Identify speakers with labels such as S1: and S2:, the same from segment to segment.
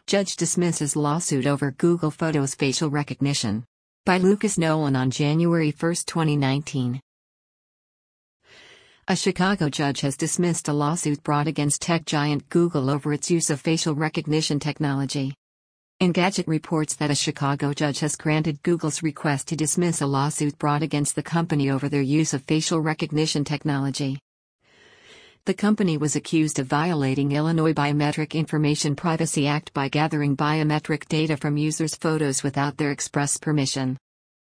S1: Judge dismisses lawsuit over Google Photos facial recognition. By Lucas Nolan on January 1, 2019. A Chicago judge has dismissed a lawsuit brought against tech giant Google over its use of facial recognition technology. Engadget reports that a Chicago judge has granted Google's request to dismiss a lawsuit brought against the company over their use of facial recognition technology. The company was accused of violating Illinois Biometric Information Privacy Act by gathering biometric data from users' photos without their express permission.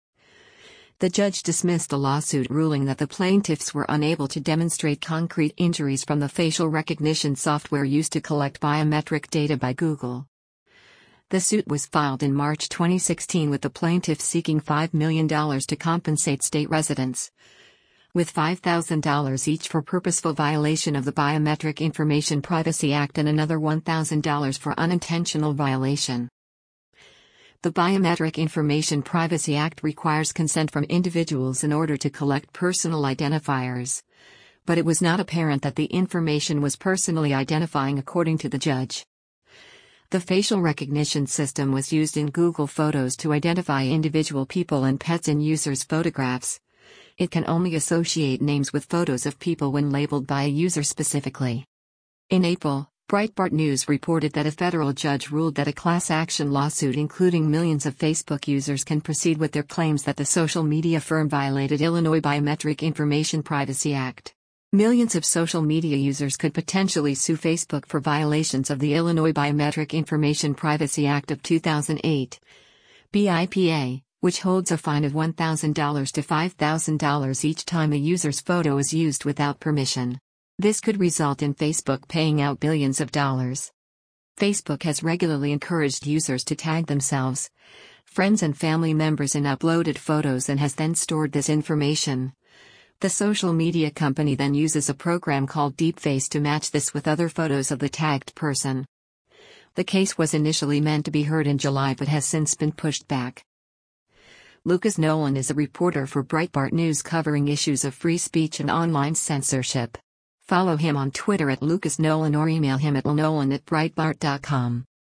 S1: The judge dismissed the lawsuit, ruling that the plaintiffs were unable to demonstrate concrete injuries from the facial recognition software used to collect biometric data by Google. The suit was filed in March 2016 with the plaintiffs seeking $5 million to compensate state residents, with $5,000 each for purposeful violation of the Biometric Information Privacy Act and another $1,000 for unintentional violation. The Biometric Information Privacy Act requires consent from individuals in order to collect personal identifiers, but it was not apparent that the information was personally identifying, according to the judge. The facial recognition system was used in Google Photos to identify individual people and pets in users' photographs. It can only associate names with photos of people when labeled by a user specifically. In April, Breitbart News reported that a federal judge ruled that a class action lawsuit including millions of Facebook users can proceed with their claims that the social media firm violated Illinois Biometric Information Privacy Act. Millions of social media users could potentially sue Facebook for violations of the Illinois Biometric Information Privacy Act of 2008, BIPA, which holds a fine of $1,000 to $5,000 each time a user's photo is used without permission. This could result in Facebook paying out billions of dollars. Facebook has regularly encouraged users to tag themselves, friends and family members in uploaded photos and has then stored this information. The social media company then uses a program called Deepface to match this with other photos of the tagged person. The case was initially meant to be heard in July but has since been pushed back. Lucas Nolan is a reporter for Breitbart News covering issues of free speech and online censorship. Follow him on Twitter @LucasNolan or email him at lnolan@breitbart.com.